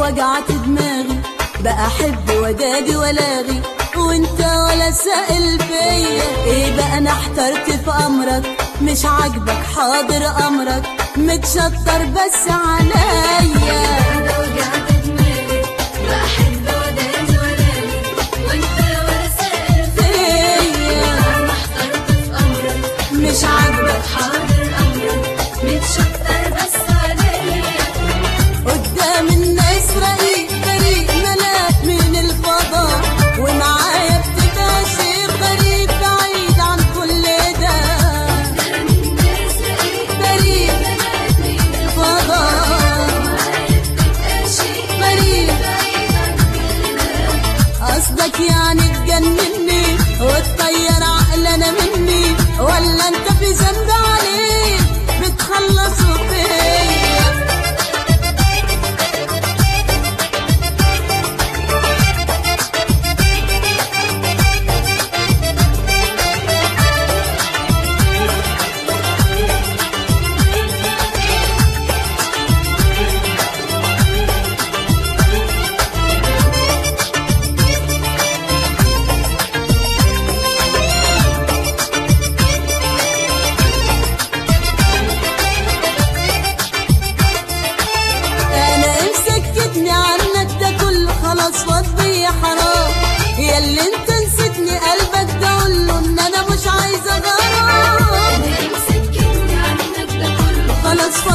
وجعت دماغي، بقى احب ودادي ولاغي وانت ولا سائل فيا. ايه بقى انا احترت في امرك، مش عاجبك حاضر امرك، متشطر بس عليا. وجعت دماغي، بقى احب ودادي ولاغي وانت ولا سائل فيا. انا احترت في امرك، مش عاجبك حاضر امرك، متشطر بس عليا. قدام الناس رقيق بريء ملاك من الفضاء، ومعايا بتبقى شيء غريب بعيد عن كل ده. الناس رقيق بريء ملاك من فضاء معايا بتبقى شيء بريء، بعيد عن كل ده. قصدك يعني تجنني وتطير عقلنا مني، ولا انت في ذنب عليك بتخلصوا فيا؟ خلاص فضي يا حرام، ياللي انت نسيتني قلبك ده قوله ان انا مش عايزه غرام. مسكتني عنك ده كله خلاص